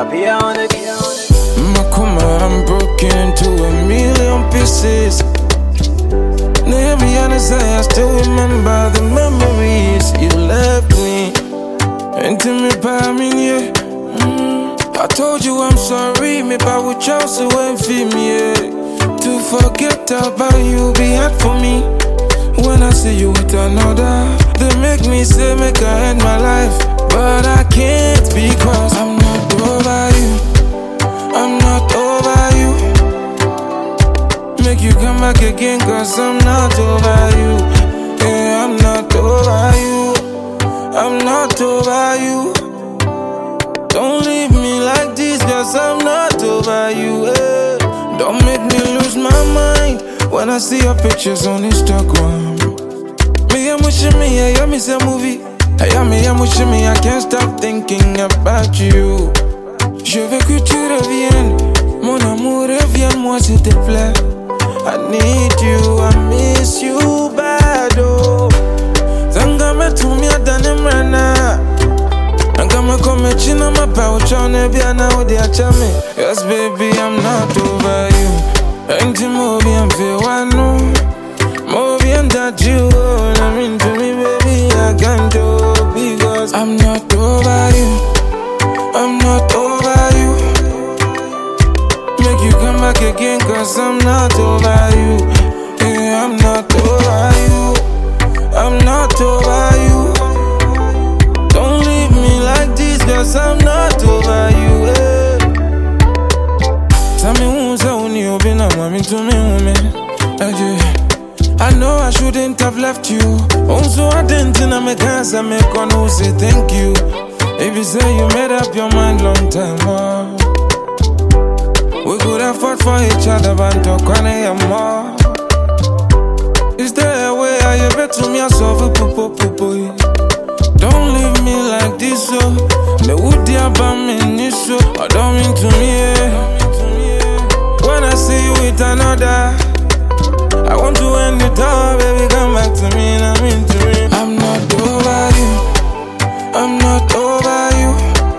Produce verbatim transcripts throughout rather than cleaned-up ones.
Sapia on it. Makuma, I'm broken into a million pieces. Now be honest, I still remember the memories you left me. Intimate by me, yeah. Mm. I told you I'm sorry, maybe I would choose to wait for me, yeah. To forget about you be hard for me. When I see you with another, they make me say make I end my life, but I can't because I'm not over you. I'm not over you. Make you come back again cause I'm not over you. Yeah, I'm not over you. I'm not over you. Don't leave me like this cause I'm not over you. Yeah. Don't make me lose my mind when I see your pictures on Instagram. Me, I'm wishing me, I am a movie. I am me, I'm wishing me, I can't stop thinking about you. Je veux que tu reviennes, mon amour, reviens-moi s'il te plaît. I need you, I miss you bad, oh. Zanga me to me, I done him right now. Zanga me come china my pouch on a biana with the achame. Yes, baby, I'm not over you. Ain't you movie and feel one, no. Movie and that you, oh, I mean to me, baby, I can't do because I'm not over you. I'm not over you. Make you come back again cause I'm not over you. Yeah, I'm not over you. I'm not over you. Don't leave me like this cause I'm not over you. Yeah. Tell me who's the one you've been on, mommy to me, woman. I know I shouldn't have left you. Also I didn't know me cause I make one who say thank you. If you say you made up your mind long time, oh. We could have fought for each other, but talk on it more. Is there a way I bet to me I solve it, poo poo. Don't leave me like this, so me would dear about me, so I don't mean to me, yeah. When I see you with another, I want to end it all, baby, come back to me, I mean to me. I'm not over you. I'm not over you.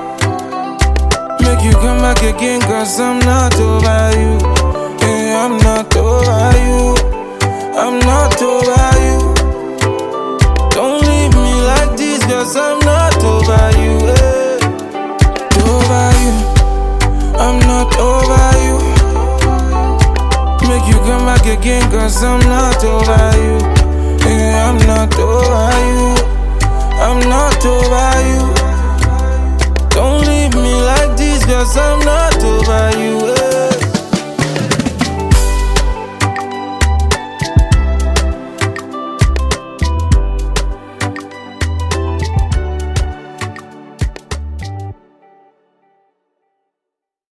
Make you come back again cause I'm not over you. Yeah, I'm not over you. I'm not over you. Don't leave me like this cause I'm not over you. Yeah. Over you. I'm not over you. Make you come back again cause I'm not over you. Yeah, I'm not over you. I'm not over you. Don't leave me like this cause I'm not